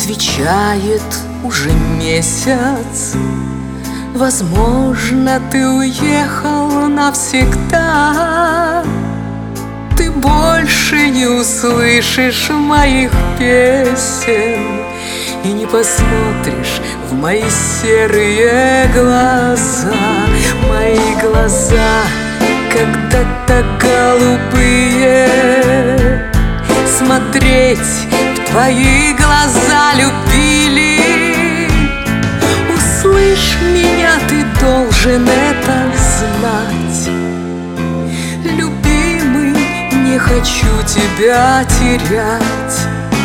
отвечает уже месяц. Возможно, ты уехал навсегда. Ты больше не услышишь моих песен и не посмотришь в мои серые глаза. Мои глаза когда-то голубые, смотреть в твои глаза любили. Услышь меня, ты должен это знать. Любимый, не хочу тебя терять.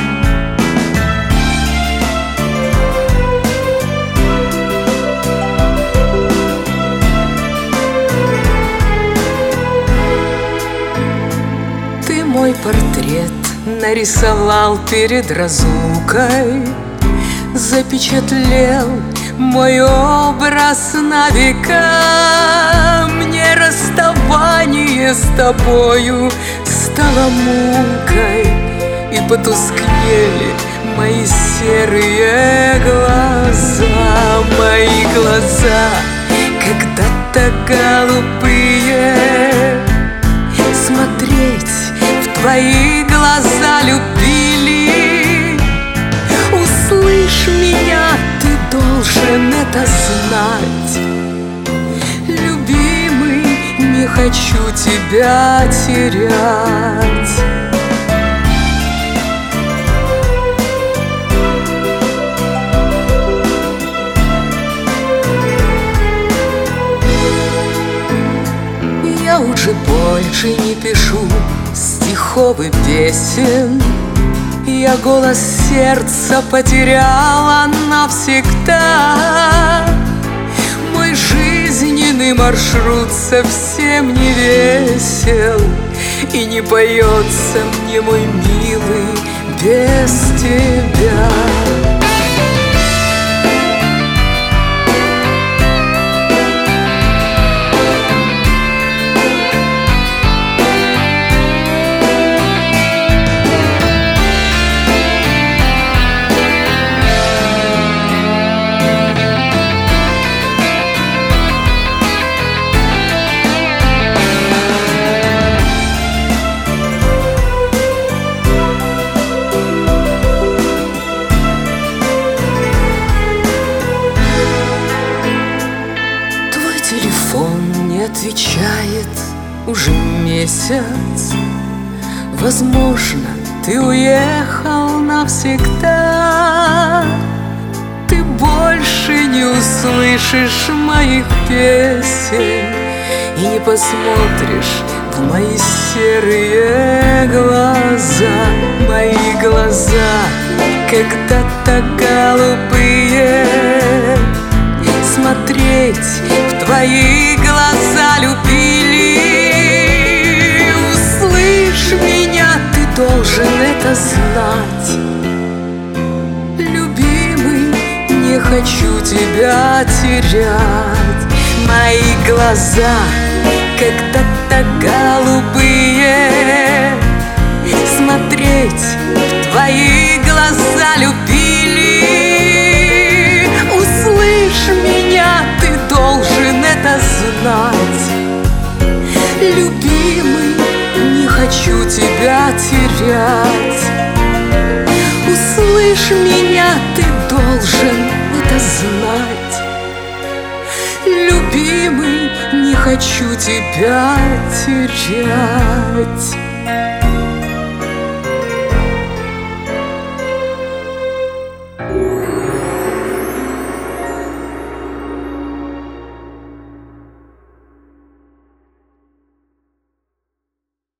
Ты мой портрет нарисовал перед разлукой, запечатлел мой образ на века. Мне расставание с тобою стало мукой, и потускнели мои серые глаза. Мои глаза когда-то голубые, смотреть в твои глаза любили. Услышь меня, ты должен это знать. Любимый, не хочу тебя терять. Я уже больше не пишу стихов и песен. Я голос сердца потеряла навсегда. Мой жизненный маршрут совсем не весел, и не поется мне, мой милый, без тебя. Телефон не отвечает уже месяц. Возможно, ты уехал навсегда. Ты больше не услышишь моих песен и не посмотришь в мои серые глаза. Мои глаза когда-то голубые, смотреть в твои глаза любили. Услышь меня, ты должен это знать. Любимый, не хочу тебя терять. Мои глаза когда-то голубые, смотреть в твои глаза любили. Услышь меня, ты должен это знать. Любимый, не хочу тебя терять. Услышь меня, ты должен это знать. Любимый, не хочу тебя терять.